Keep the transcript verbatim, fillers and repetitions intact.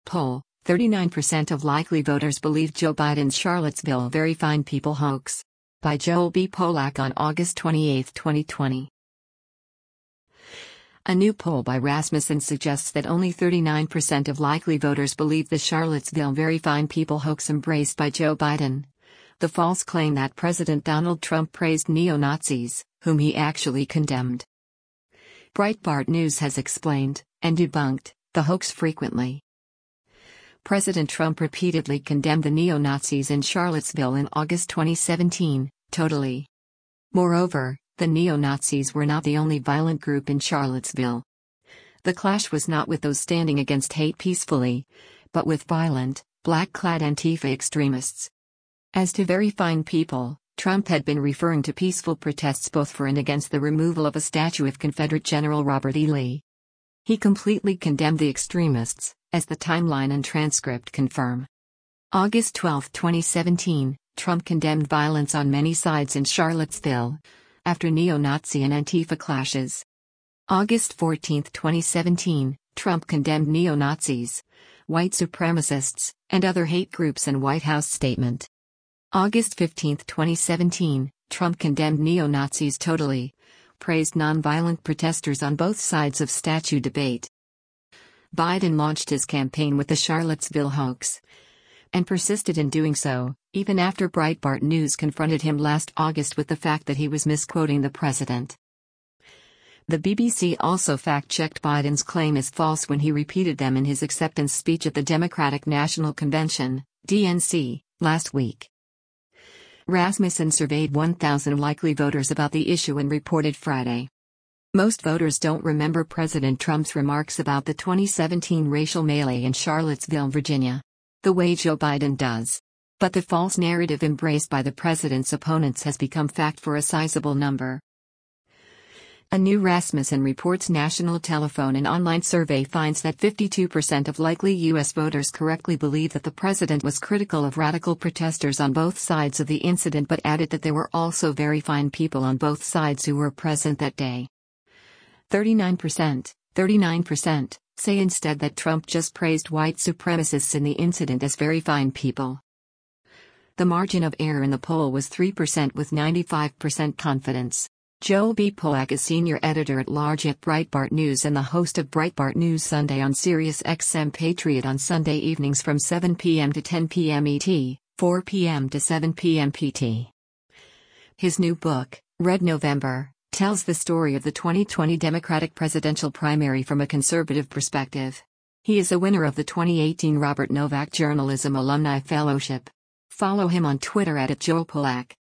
poll, thirty-nine percent of likely voters believe Joe Biden's Charlottesville Very Fine People hoax. By Joel B. Polak on August twenty-eighth, twenty twenty. A new poll by Rasmussen suggests that only thirty-nine percent of likely voters believe the Charlottesville Very Fine People hoax embraced by Joe Biden. The false claim that President Donald Trump praised neo-Nazis, whom he actually condemned. Breitbart News has explained, and debunked, the hoax frequently. President Trump repeatedly condemned the neo-Nazis in Charlottesville in August twenty seventeen, totally. Moreover, the neo-Nazis were not the only violent group in Charlottesville. The clash was not with those standing against hate peacefully, but with violent, black-clad Antifa extremists. As to very fine people, Trump had been referring to peaceful protests both for and against the removal of a statue of Confederate General Robert E. Lee. He completely condemned the extremists, as the timeline and transcript confirm. August twelfth, twenty seventeen, Trump condemned violence on many sides in Charlottesville, after neo-Nazi and Antifa clashes. August fourteenth, twenty seventeen, Trump condemned neo-Nazis, white supremacists, and other hate groups in White House statement. August fifteenth, twenty seventeen, Trump condemned neo-Nazis totally, praised nonviolent protesters on both sides of statue debate. Biden launched his campaign with the Charlottesville hoax, and persisted in doing so, even after Breitbart News confronted him last August with the fact that he was misquoting the president. The B B C also fact-checked Biden's claim as false when he repeated them in his acceptance speech at the Democratic National Convention, D N C, last week. Rasmussen surveyed one thousand likely voters about the issue and reported Friday. Most voters don't remember President Trump's remarks about the twenty seventeen racial melee in Charlottesville, Virginia, the way Joe Biden does. But the false narrative embraced by the president's opponents has become fact for a sizable number. A new Rasmussen Reports national telephone and online survey finds that fifty-two percent of likely U S voters correctly believe that the president was critical of radical protesters on both sides of the incident, but added that there were also very fine people on both sides who were present that day. thirty-nine percent, thirty-nine percent, say instead that Trump just praised white supremacists in the incident as very fine people. The margin of error in the poll was three percent with ninety-five percent confidence. Joel B. Polak is senior editor-at-large at Breitbart News and the host of Breitbart News Sunday on Sirius X M Patriot on Sunday evenings from seven p m to ten p m E T, four p m to seven p m P T. His new book, Red November, tells the story of the twenty twenty Democratic presidential primary from a conservative perspective. He is a winner of the twenty eighteen Robert Novak Journalism Alumni Fellowship. Follow him on Twitter at, at Joel Polak.